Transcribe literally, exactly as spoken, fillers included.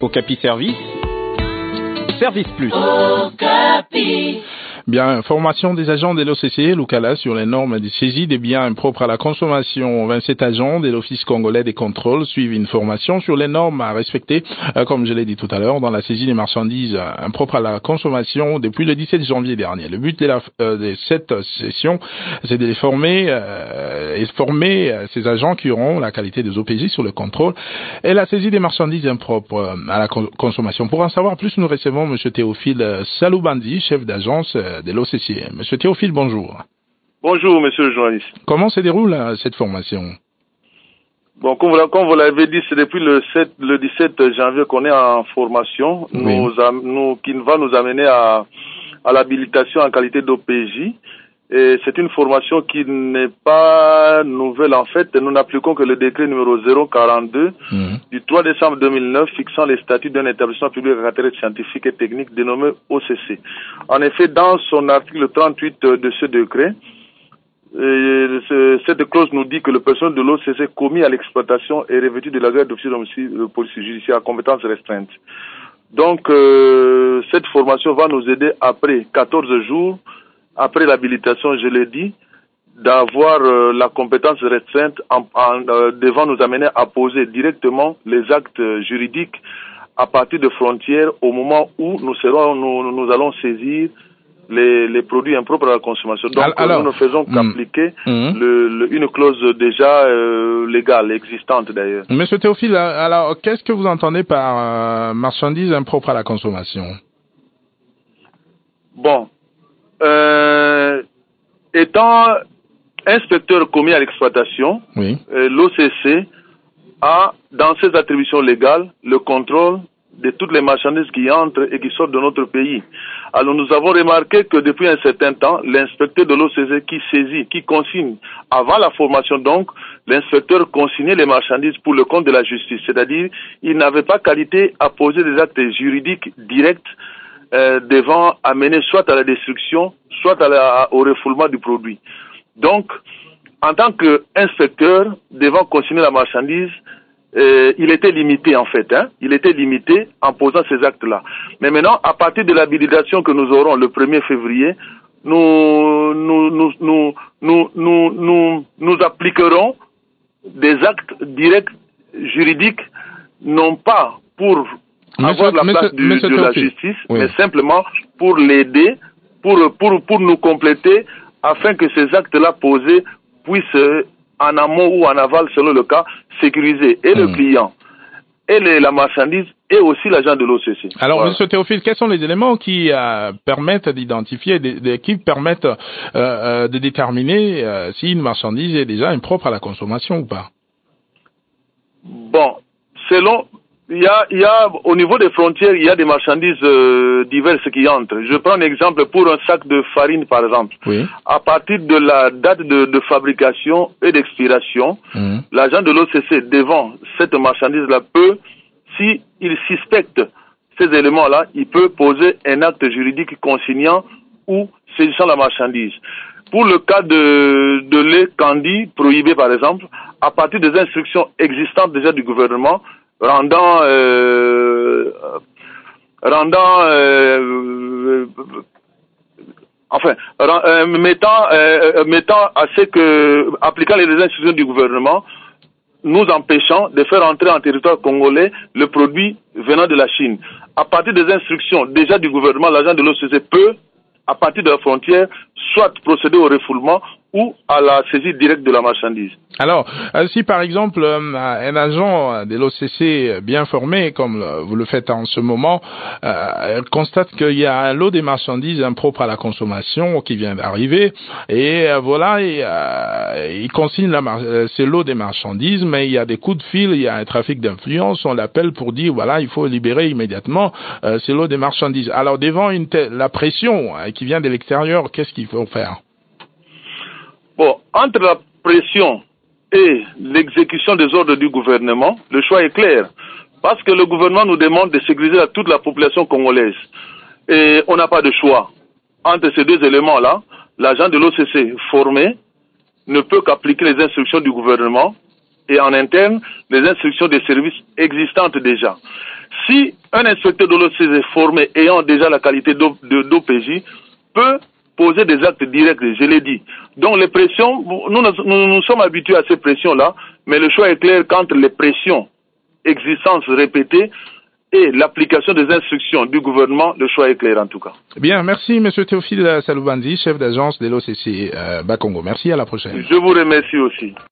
Okapi Service, Service Plus. Okapi. Bien, formation des agents de l'O C C, Lucala, sur les normes de saisie des biens impropres à la consommation. vingt-sept agents de l'Office congolais des contrôles suivent une formation sur les normes à respecter, euh, comme je l'ai dit tout à l'heure, dans la saisie des marchandises euh, impropres à la consommation depuis le dix-sept janvier dernier. Le but de, la, euh, de cette session, c'est de les former euh, et former euh, ces agents qui auront la qualité des O P J sur le contrôle et la saisie des marchandises impropres euh, à la con- consommation. Pour en savoir plus, nous recevons M. Théophile Saloubandi, chef d'agence euh, de l'O C C. Monsieur Théophile, bonjour. Bonjour, monsieur le journaliste. Comment se déroule euh, cette formation? Bon, comme vous, comme vous l'avez dit, c'est depuis le, sept, le dix-sept janvier qu'on est en formation, oui. nous, nous, qui va nous amener à, à l'habilitation en qualité d'O P J. Et c'est une formation qui n'est pas nouvelle en fait. Nous n'appliquons que le décret numéro zéro quarante-deux mmh. du trois décembre deux mille neuf fixant les statuts d'un établissement public à caractère scientifique et technique dénommé O C C. En effet, dans son article trente-huit de ce décret, euh, cette clause nous dit que le personnel de l'O C C commis à l'exploitation est revêtu de la grade d'officier de police judiciaire à compétence restreinte. Donc, euh, cette formation va nous aider après quatorze jours après l'habilitation, je l'ai dit, d'avoir euh, la compétence restreinte en, en, euh, devant nous amener à poser directement les actes euh, juridiques à partir de frontières au moment où nous serons, nous, nous allons saisir les, les produits impropres à la consommation. Donc, alors, nous ne faisons qu'appliquer mmh. le, le, une clause déjà euh, légale, existante d'ailleurs. Monsieur Théophile, alors, qu'est-ce que vous entendez par euh, marchandises impropres à la consommation? Bon. Euh, étant inspecteur commis à l'exploitation, oui. euh, l'O C C a, dans ses attributions légales, le contrôle de toutes les marchandises qui entrent et qui sortent de notre pays. Alors nous avons remarqué que depuis un certain temps, l'inspecteur de l'O C C qui saisit, qui consigne, avant la formation donc, l'inspecteur consignait les marchandises pour le compte de la justice. C'est-à-dire, il n'avait pas qualité à poser des actes juridiques directs Euh, devant amener soit à la destruction, soit à la, au refoulement du produit. Donc, en tant qu'inspecteur, devant consigner la marchandise, euh, il était limité en fait, hein, il était limité en posant ces actes-là. Mais maintenant, à partir de l'habilitation que nous aurons le premier février, nous nous nous nous nous nous, nous, nous appliquerons des actes directs juridiques, non pas pour Monsieur, avoir la monsieur, place du, monsieur de Théophile. la justice, oui. mais simplement pour l'aider, pour, pour, pour nous compléter, afin que ces actes-là posés puissent, en amont ou en aval, selon le cas, sécuriser et mmh. le client, et les, la marchandise, et aussi l'agent de l'O C C. Alors, voilà. monsieur Théophile, quels sont les éléments qui euh, permettent d'identifier, de, de, qui permettent euh, euh, de déterminer euh, si une marchandise est déjà impropre à la consommation ou pas? Bon, selon... Il y a, il y a, au niveau des frontières, il y a des marchandises euh, diverses qui entrent. Je prends un exemple pour un sac de farine, par exemple. Oui. À partir de la date de, de fabrication et d'expiration, mmh. l'agent de l'O C C devant cette marchandise-là peut, si il suspecte ces éléments-là, il peut poser un acte juridique consignant ou saisissant la marchandise. Pour le cas de, de lait candi prohibé, par exemple, à partir des instructions existantes déjà du gouvernement, rendant euh, rendant euh, enfin euh, mettant euh, mettant à ce que appliquant les instructions du gouvernement, nous empêchant de faire entrer en territoire congolais le produit venant de la Chine. À partir des instructions déjà du gouvernement, l'agent de l'O C C peut, à partir de la frontière, soit procéder au refoulement ou à la saisie directe de la marchandise. Alors, euh, si par exemple euh, un agent de l'O C C bien formé, comme euh, vous le faites en ce moment, euh, constate qu'il y a un lot de marchandises impropres à la consommation qui vient d'arriver, et euh, voilà, et, euh, il consigne la mar- euh, ce lot de marchandises, mais il y a des coups de fil, il y a un trafic d'influence, on l'appelle pour dire, voilà, il faut libérer immédiatement euh, ce lot de marchandises. Alors, devant une telle, la pression euh, qui vient de l'extérieur, qu'est-ce qu'il faut faire? Bon, entre la pression et l'exécution des ordres du gouvernement, le choix est clair. Parce que le gouvernement nous demande de sécuriser toute la population congolaise. Et on n'a pas de choix. Entre ces deux éléments-là, l'agent de l'O C C formé ne peut qu'appliquer les instructions du gouvernement et en interne, les instructions des services existantes déjà. si un inspecteur de l'O C S est formé ayant déjà la qualité d'O P J peut poser des actes directs, je l'ai dit. Donc les pressions, nous, nous nous sommes habitués à ces pressions-là, mais le choix est clair qu'entre les pressions existantes répétées et l'application des instructions du gouvernement, le choix est clair en tout cas. Bien, merci M. Théophile Saloubandi, chef d'agence de l'O C C euh, Bakongo. Merci, à la prochaine. Je vous remercie aussi.